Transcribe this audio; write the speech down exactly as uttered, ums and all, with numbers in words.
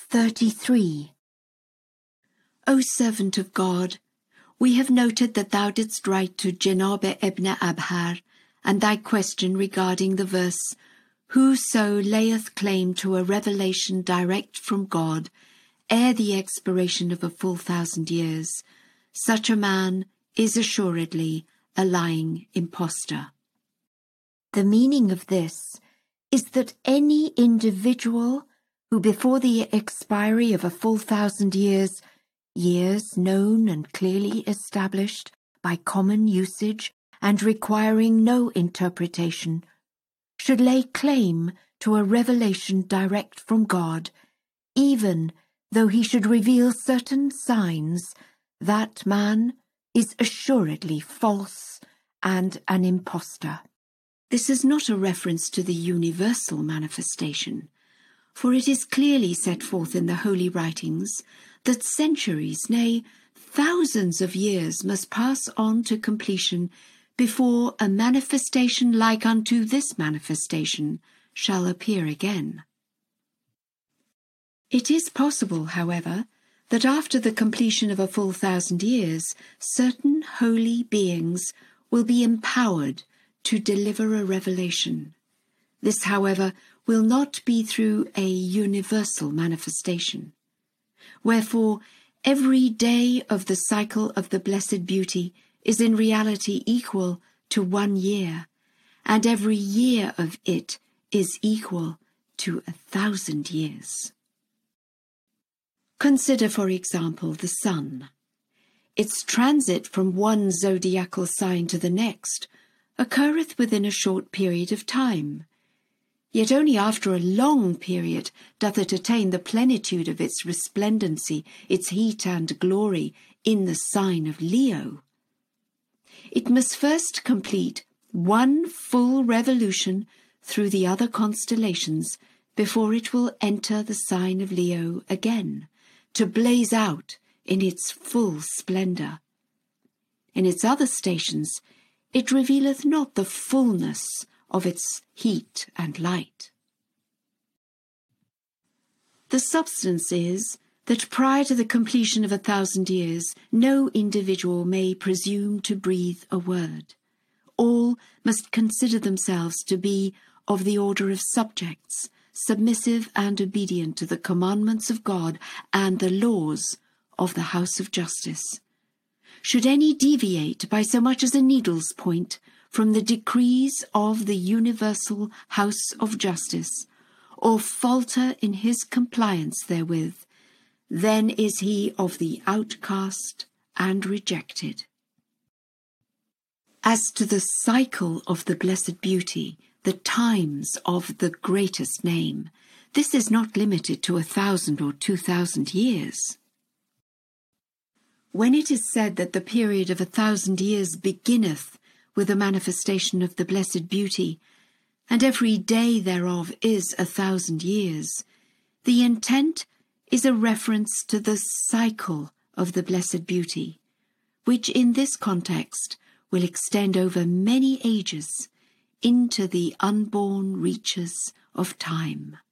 thirty-three. O servant of God, we have noted that thou didst write to Jenobe ibn Abhar, and thy question regarding the verse, "Whoso layeth claim to a revelation direct from God, ere the expiration of a full thousand years, such a man is assuredly a lying impostor." The meaning of this is that any individual who before the expiry of a full thousand years, years known and clearly established by common usage and requiring no interpretation, should lay claim to a revelation direct from God, even though he should reveal certain signs, that man is assuredly false and an impostor. This is not a reference to the universal manifestation, for it is clearly set forth in the holy writings that centuries, nay, thousands of years must pass on to completion before a manifestation like unto this manifestation shall appear again. It is possible, however, that after the completion of a full thousand years, certain holy beings will be empowered to deliver a revelation. This, however, will not be through a universal manifestation. Wherefore, every day of the cycle of the Blessed Beauty is in reality equal to one year, and every year of it is equal to a thousand years. Consider, for example, the sun. Its transit from one zodiacal sign to the next occurreth within a short period of time. Yet only after a long period doth it attain the plenitude of its resplendency, its heat and glory, in the sign of Leo. It must first complete one full revolution through the other constellations before it will enter the sign of Leo again, to blaze out in its full splendour. In its other stations, it revealeth not the fullness of its heat and light. The substance is that prior to the completion of a thousand years, no individual may presume to breathe a word. All must consider themselves to be of the order of subjects, submissive and obedient to the commandments of God and the laws of the house of justice. Should any deviate by so much as a needle's point from the decrees of the universal house of justice, or falter in his compliance therewith, then is he of the outcast and rejected. As to the cycle of the Blessed Beauty, the times of the greatest name, this is not limited to a thousand or two thousand years. When it is said that the period of a thousand years beginneth with the manifestation of the Blessed Beauty, and every day thereof is a thousand years, the intent is a reference to the cycle of the Blessed Beauty, which in this context will extend over many ages into the unborn reaches of time.